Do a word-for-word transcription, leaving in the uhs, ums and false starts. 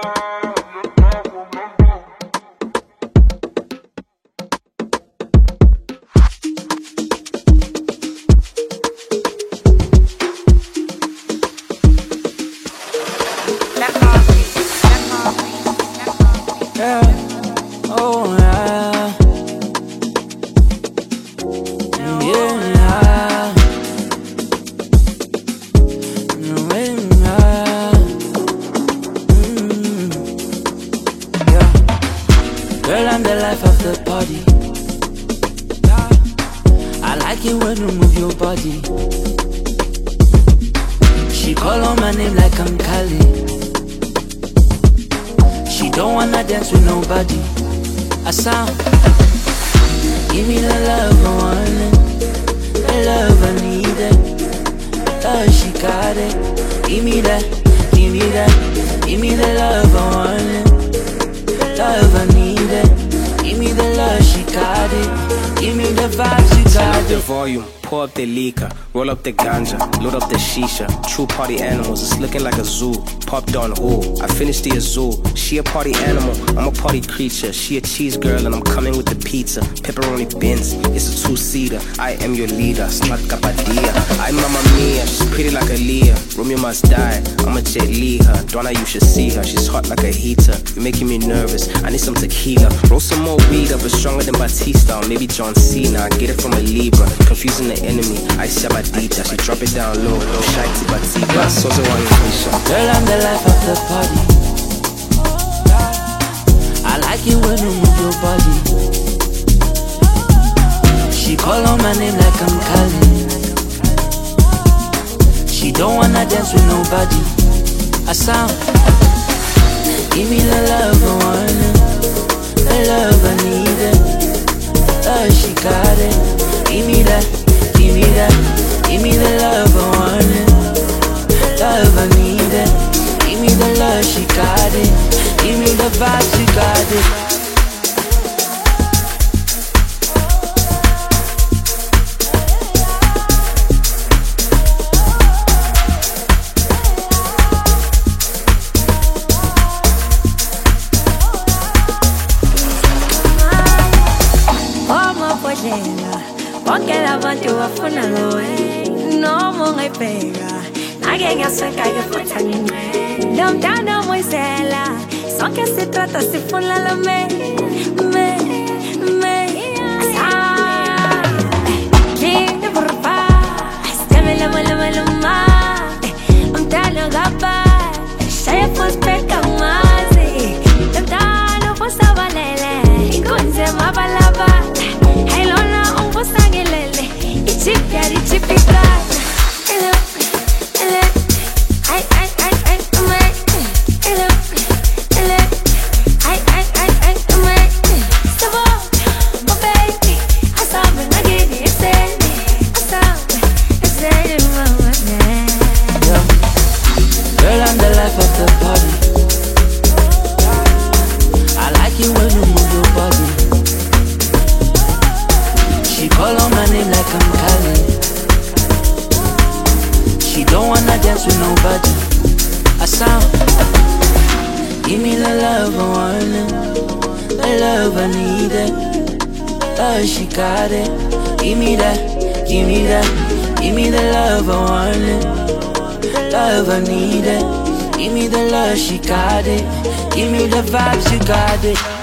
Girl, I'm the life of the party. I like it when you move your body. She call on my name like I'm Kali. She don't wanna dance with nobody. I sound. Give me the love I want it, the love I need it. Oh, she got it. Give me that, give me that. Give me the love I want it, love I need it. Give me the love, she got it. Give me the vibe, she got Turn up the it. volume, pour up the liquor, roll up the ganja, load up the shisha. True party animals, it's looking like a zoo. Popped on oh, I finished the azul. She a party animal, I'm a party creature. She a cheese girl and I'm coming with the pizza. Pepperoni Benz, it's a two-seater. I am your leader, Slatka Padia. I'm Mamma Mia, she's pretty like a Leah. Romeo must die, I'ma jet Lee her. Donna, you should see her, she's hot like a heater. You're making me nervous, I need some tequila. Roll some more weed up, it's stronger than Batista. Or maybe John Cena, I get it from a Libra. Confusing the enemy, I Shabadita. She drop it down low, no shy Tiba. So so one Girl, I'm the life of the party. I like it when you move your body. She call on my name like I'm Kali. She don't wanna dance with nobody. I sound. Give me the love I want it, the love I need it. Oh, she got it. Give me that, give me that. Give me the love I want it, love I need it. Give me the love, she got it. Give me the vibe, she got it. Bonke labantu bafuna lowe noma ungayibheka ngake ngiyasweka ke futhi angingqe lo mntana moyizela sonke sitrata sifuna lo me me me asa kinde burba stemela mala mala ma umntana gaba shaya fuspeka mazi umntana fosabalele inkonze mabalaba helona Sangelele, ichipi ari chipi kat. Hello, hello, I I I I am I. Hello, hello, I I I I am I. Sabo, oh baby, I saw me again. You said me, I saw me, you said it, mama. Yeah, girl, I'm the life of the party. I like it when you move your body. She call on my name like I'm Kali. She don't wanna dance with nobody. I sound. Give me the love I want it, the love I need it. Oh, she got it. Give me that, give me that. Give me the love I want it, love I need it. Give me the love, she got it. Give me the vibe, she got it.